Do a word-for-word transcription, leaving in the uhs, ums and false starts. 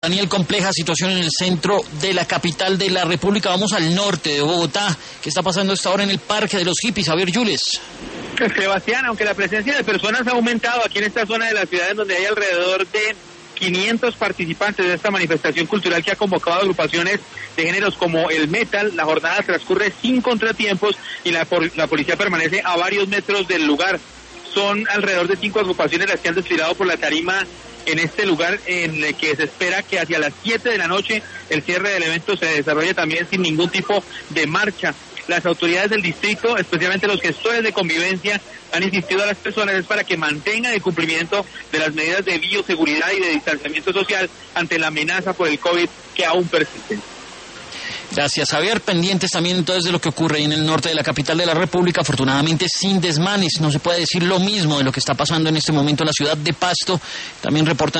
Daniel, compleja situación en el centro de la capital de la República. Vamos al norte de Bogotá. ¿Qué está pasando a esta hora en el Parque de los Hippies? Javier Yules. Sebastián, aunque la presencia de personas ha aumentado aquí en esta zona de la ciudad, en donde hay alrededor de quinientos participantes de esta manifestación cultural que ha convocado agrupaciones de géneros como el metal, la jornada transcurre sin contratiempos y la, la policía permanece a varios metros del lugar. Son alrededor de cinco agrupaciones las que han desfilado por la tarima en este lugar, en el que se espera que hacia las siete de la noche el cierre del evento se desarrolle también sin ningún tipo de marcha. Las autoridades del distrito, especialmente los gestores de convivencia, han insistido a las personas para que mantengan el cumplimiento de las medidas de bioseguridad y de distanciamiento social ante la amenaza por el COVID que aún persiste. Gracias, Javier. Pendientes también entonces de lo que ocurre en el norte de la capital de la República, afortunadamente sin desmanes. No se puede decir lo mismo de lo que está pasando en este momento en la ciudad de Pasto. También reportan